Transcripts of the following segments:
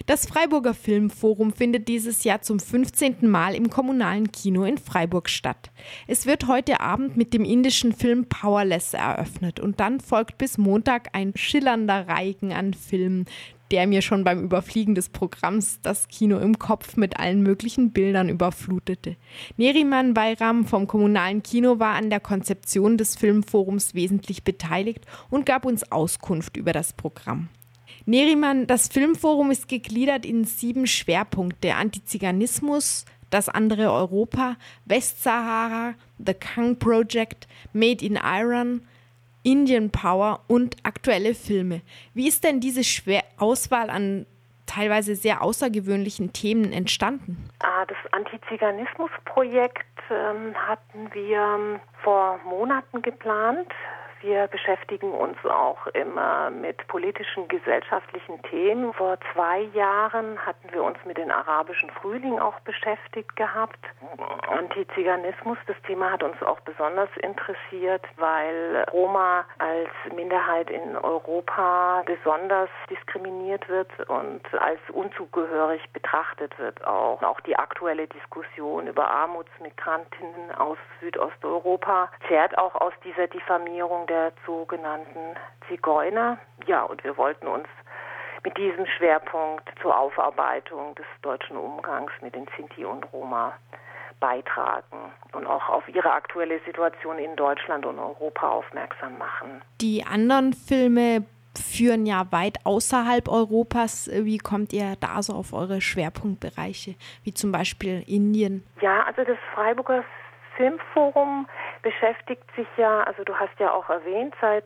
Das Freiburger Filmforum findet dieses Jahr zum 15. Mal im kommunalen Kino in Freiburg statt. Es wird heute Abend mit dem indischen Film Powerless eröffnet und dann folgt bis Montag ein schillernder Reigen an Filmen, der mir schon beim Überfliegen des Programms das Kino im Kopf mit allen möglichen Bildern überflutete. Neriman Bayram vom kommunalen Kino war an der Konzeption des Filmforums wesentlich beteiligt und gab uns Auskunft über das Programm. Neriman, das Filmforum ist gegliedert in 7 Schwerpunkte: Antiziganismus, das andere Europa, Westsahara, The Kang Project, Made in Iran, Indian Power und aktuelle Filme. Wie ist denn diese Auswahl an teilweise sehr außergewöhnlichen Themen entstanden? Das Antiziganismus-Projekt hatten wir vor Monaten geplant. Wir beschäftigen uns auch immer mit politischen, gesellschaftlichen Themen. Vor 2 Jahren hatten wir uns mit dem arabischen Frühling auch beschäftigt gehabt. Antiziganismus, das Thema hat uns auch besonders interessiert, weil Roma als Minderheit in Europa besonders diskriminiert wird und als unzugehörig betrachtet wird. Auch die aktuelle Diskussion über Armutsmigrantinnen aus Südosteuropa zehrt auch aus dieser Diffamierung der sogenannten Zigeuner. Ja, und wir wollten uns mit diesem Schwerpunkt zur Aufarbeitung des deutschen Umgangs mit den Sinti und Roma beitragen und auch auf ihre aktuelle Situation in Deutschland und Europa aufmerksam machen. Die anderen Filme führen ja weit außerhalb Europas. Wie kommt ihr da so auf eure Schwerpunktbereiche, wie zum Beispiel Indien? Ja, also das Freiburger Filmforum beschäftigt sich ja, also du hast ja auch erwähnt, seit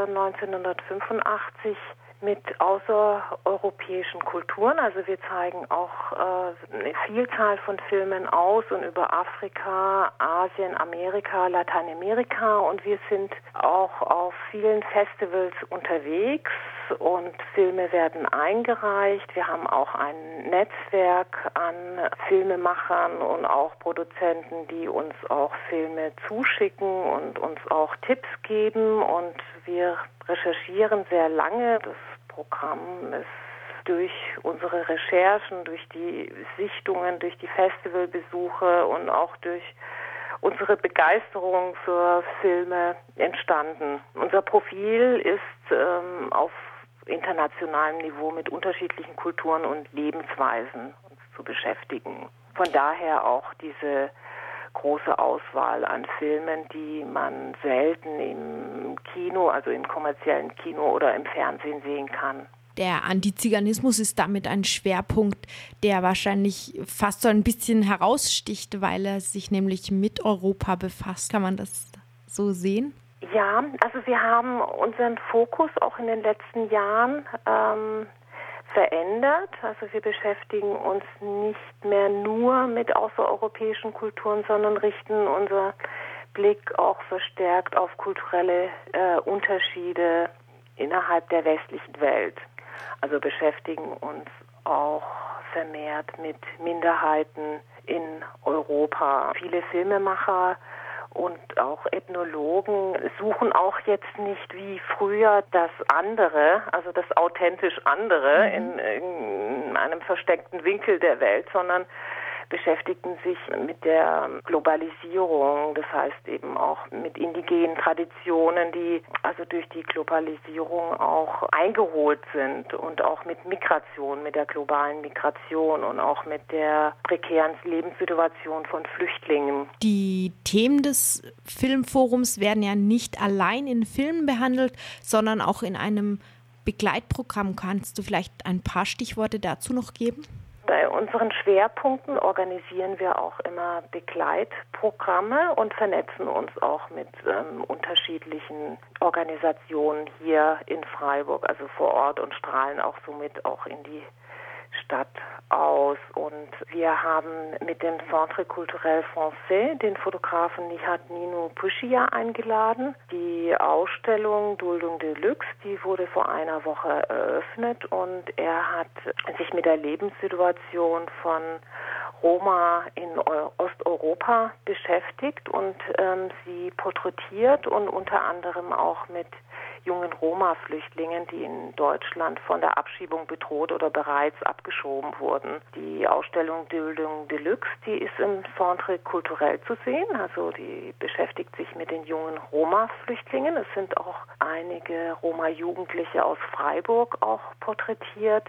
1985 mit außereuropäischen Kulturen. Also wir zeigen auch eine Vielzahl von Filmen aus und über Afrika, Asien, Amerika, Lateinamerika, und wir sind auch auf vielen Festivals unterwegs und Filme werden eingereicht. Wir haben auch ein Netzwerk an Filmemachern und auch Produzenten, die uns auch Filme zuschicken und uns auch Tipps geben, und wir recherchieren sehr lange. Das Programm ist durch unsere Recherchen, durch die Sichtungen, durch die Festivalbesuche und auch durch unsere Begeisterung für Filme entstanden. Unser Profil ist auf internationalem Niveau mit unterschiedlichen Kulturen und Lebensweisen uns zu beschäftigen. Von daher auch diese große Auswahl an Filmen, die man selten im Kino, also im kommerziellen Kino oder im Fernsehen sehen kann. Der Antiziganismus ist damit ein Schwerpunkt, der wahrscheinlich fast so ein bisschen heraussticht, weil er sich nämlich mit Europa befasst. Kann man das so sehen? Ja, also wir haben unseren Fokus auch in den letzten Jahren verändert. Also wir beschäftigen uns nicht mehr nur mit außereuropäischen Kulturen, sondern richten unser Blick auch verstärkt auf kulturelle Unterschiede innerhalb der westlichen Welt. Also beschäftigen uns auch vermehrt mit Minderheiten in Europa. Viele Filmemacher und auch Ethnologen suchen auch jetzt nicht wie früher das andere, also das authentisch andere in einem versteckten Winkel der Welt, sondern beschäftigten sich mit der Globalisierung, das heißt eben auch mit indigenen Traditionen, die also durch die Globalisierung auch eingeholt sind, und auch mit Migration, mit der globalen Migration und auch mit der prekären Lebenssituation von Flüchtlingen. Die Themen des Filmforums werden ja nicht allein in Filmen behandelt, sondern auch in einem Begleitprogramm. Kannst du vielleicht ein paar Stichworte dazu noch geben? Bei unseren Schwerpunkten organisieren wir auch immer Begleitprogramme und vernetzen uns auch mit unterschiedlichen Organisationen hier in Freiburg, also vor Ort, und strahlen auch somit auch in die Stadt aus. Und wir haben mit dem Centre Culturel Français den Fotografen Nihat Nino Pushia eingeladen. Die Ausstellung Duldung Deluxe, die wurde vor einer Woche eröffnet, und er hat sich mit der Lebenssituation von Roma in Osteuropa beschäftigt und sie porträtiert und unter anderem auch mit jungen Roma-Flüchtlingen, die in Deutschland von der Abschiebung bedroht oder bereits abgeschoben wurden. Die Ausstellung Duldung Deluxe, die ist im Centre Kulturell zu sehen, also die beschäftigt sich mit den jungen Roma-Flüchtlingen. Es sind auch einige Roma-Jugendliche aus Freiburg auch porträtiert.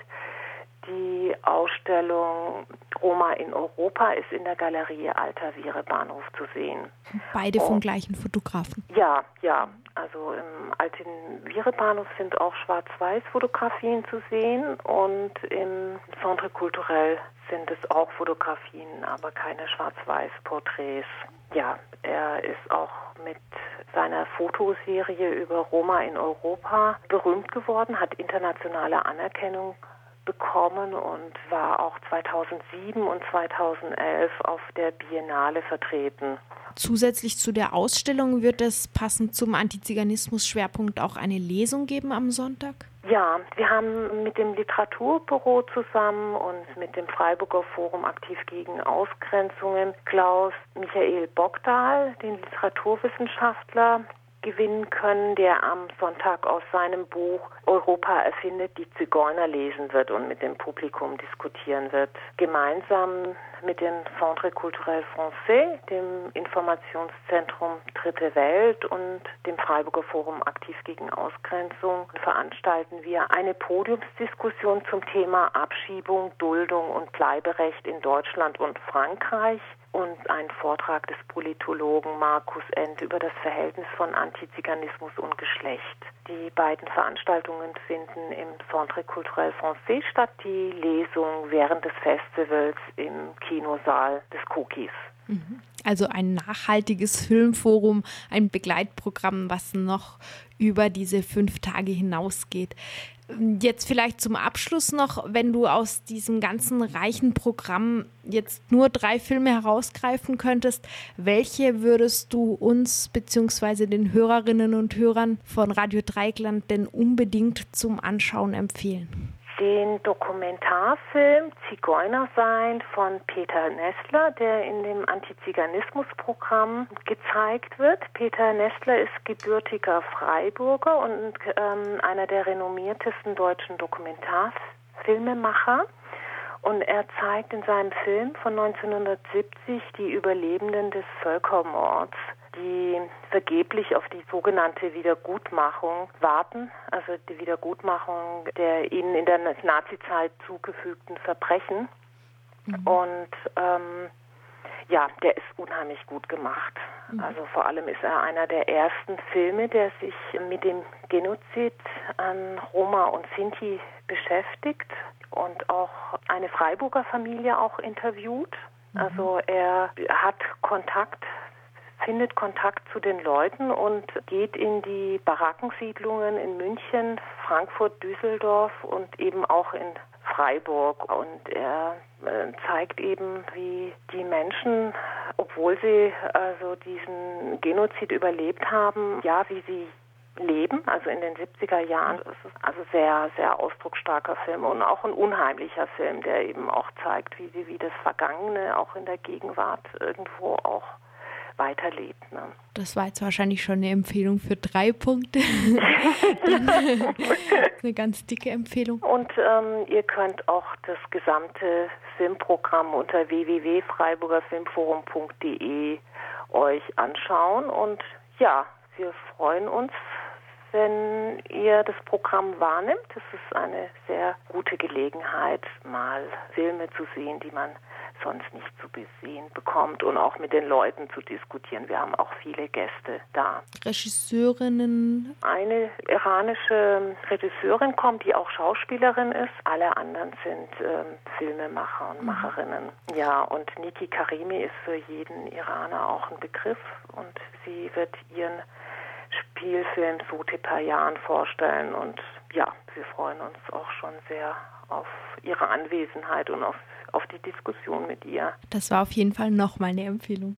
Die Ausstellung Roma in Europa ist in der Galerie Alter Viere Bahnhof zu sehen. Beide vom gleichen Fotografen? Ja. Also im Alten Viere Bahnhof sind auch Schwarz-Weiß-Fotografien zu sehen und im Centre Kulturell sind es auch Fotografien, aber keine Schwarz-Weiß-Porträts. Ja, er ist auch mit seiner Fotoserie über Roma in Europa berühmt geworden, hat internationale Anerkennung bekommen und war auch 2007 und 2011 auf der Biennale vertreten. Zusätzlich zu der Ausstellung wird es passend zum Antiziganismus-Schwerpunkt auch eine Lesung geben am Sonntag? Ja, wir haben mit dem Literaturbüro zusammen und mit dem Freiburger Forum Aktiv gegen Ausgrenzungen Klaus Michael Bogdahl, den Literaturwissenschaftler, gewinnen können, der am Sonntag aus seinem Buch Europa erfindet die Zigeuner lesen wird und mit dem Publikum diskutieren wird. Gemeinsam mit dem Centre Culturel Français, dem Informationszentrum Dritte Welt und dem Freiburger Forum Aktiv gegen Ausgrenzung veranstalten wir eine Podiumsdiskussion zum Thema Abschiebung, Duldung und Bleiberecht in Deutschland und Frankreich und einen Vortrag des Politologen Markus End über das Verhältnis von Antiziganismus und Geschlecht. Die beiden Veranstaltungen finden im Centre Culturel Français statt, die Lesung während des Festivals im Kinosaal des Kokis. Also ein nachhaltiges Filmforum, ein Begleitprogramm, was noch über diese 5 Tage hinausgeht. Jetzt vielleicht zum Abschluss noch, wenn du aus diesem ganzen reichen Programm jetzt nur 3 Filme herausgreifen könntest, welche würdest du uns bzw. den Hörerinnen und Hörern von Radio Dreieckland denn unbedingt zum Anschauen empfehlen? Den Dokumentarfilm Zigeuner sein von Peter Nestler, der in dem Antiziganismus-Programm gezeigt wird. Peter Nestler ist gebürtiger Freiburger und einer der renommiertesten deutschen Dokumentarfilmemacher. Und er zeigt in seinem Film von 1970 die Überlebenden des Völkermords, die vergeblich auf die sogenannte Wiedergutmachung warten, also die Wiedergutmachung der ihnen in der Nazizeit zugefügten Verbrechen. Und der ist unheimlich gut gemacht. Also vor allem ist er einer der ersten Filme, der sich mit dem Genozid an Roma und Sinti beschäftigt und auch eine Freiburger Familie auch interviewt. Also er hat findet Kontakt zu den Leuten und geht in die Barackensiedlungen in München, Frankfurt, Düsseldorf und eben auch in Freiburg. Und er zeigt eben, wie die Menschen, obwohl sie also diesen Genozid überlebt haben, wie sie leben, also in den 70er Jahren. Das ist also sehr, sehr ausdrucksstarker Film und auch ein unheimlicher Film, der eben auch zeigt, wie das Vergangene auch in der Gegenwart irgendwo auch weiterlebt. Ne? Das war jetzt wahrscheinlich schon eine Empfehlung für 3 Punkte. Eine ganz dicke Empfehlung. Und ihr könnt auch das gesamte Filmprogramm unter www.freiburgerfilmforum.de euch anschauen. Und ja, wir freuen uns, wenn ihr das Programm wahrnimmt. Es ist eine sehr gute Gelegenheit, mal Filme zu sehen, die man sonst nicht zu sehen bekommt und auch mit den Leuten zu diskutieren. Wir haben auch viele Gäste da. Regisseurinnen? Eine iranische Regisseurin kommt, die auch Schauspielerin ist. Alle anderen sind Filmemacher und Macherinnen. Ja, und Niki Karimi ist für jeden Iraner auch ein Begriff und sie wird ihren Spielfilm Sote Payan vorstellen und ja, wir freuen uns auch schon sehr auf ihre Anwesenheit und auf die Diskussion mit ihr. Das war auf jeden Fall nochmal eine Empfehlung.